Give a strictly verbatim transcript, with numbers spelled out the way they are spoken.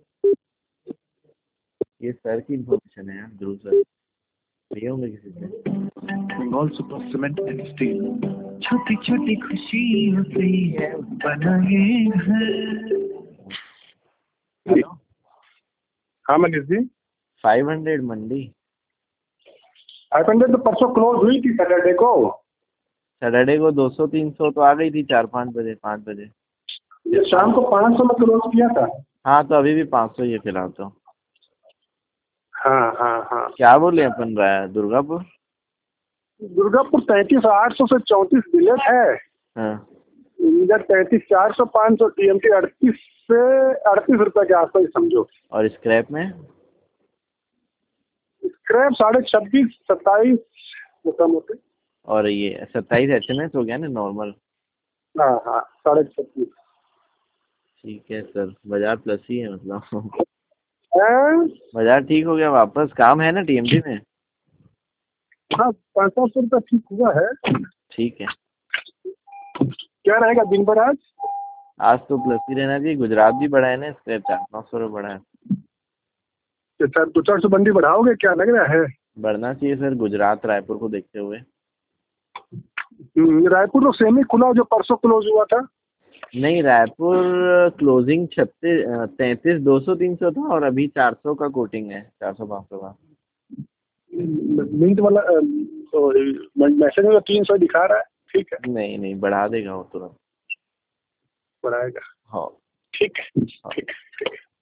ये सर की इन्फॉर्मेशन है यार, ध्रुव सर ये होंगे किसी से। Bengal super cement and steel, छोटी छोटी खुशी होती है बनाए घर। हेलो, हाँ मनीष जी। फाइव हंड्रेड मंडी। फाइव हंड्रेड तो परसों क्लोज हुई थी सैटरडे को। सैटरडे को दो सौ तीन सौ तो आ गई थी, चार पाँच बजे पाँच बजे। ये शाम को पाँच सौ में क्लोज किया था। हाँ तो अभी भी पाँच सौ ही है फिलहाल तो। हाँ हाँ हाँ। क्या बोले अपन रहा है दुर्गापुर। दुर्गापुर तैंतीस आठ सौ से चौंतीस बिलेट है। हाँ इधर तैंतीस चार सौ पाँच सौ टीएमटी अड़तीस से अड़तीस रुपए के आसपास समझो। और स्क्रैप में स्क्रैप साढ़े छब्बीस सत्ताईस मोटा मोटी। और ये सत्ताईस एच एम एस हो गया ना नॉर्मल। हाँ हाँ साढ़े छब्बीस। ठीक है सर, बाजार प्लस ही है मतलब। हैं? बाजार ठीक हो गया वापस, काम है ना टीएमटी में। हाँ पाँच सौ रुपये ठीक हुआ है। ठीक है। क्या रहेगा दिन भर आज? आज तो प्लस ही रहना चाहिए, गुजरात भी बढ़ा है ना स्क्रैप, चार नौ सौ रुपये बढ़ा है। चार दो चार सौ बंदी बढ़ाओगे क्या लग रहा है? बढ़ना चाहिए सर, गुजरात रायपुर को देखते हुए। हम्म, रायपुर तो सेमी खुला जो परसों क्लोज हुआ था। नहीं, रायपुर क्लोजिंग छत्तीस तैंतीस दो सौ तीन सौ था और अभी चार सौ का कोटिंग है, चार सौ पाँच सौ का। मिंट वाला अ, तो मैसेज में तो तीन सौ दिखा रहा है। ठीक है नहीं नहीं, बढ़ा देगा वो तुरंत। बढ़ाएगा। हाँ ठीक है हाँ। ठीक है ठीक है।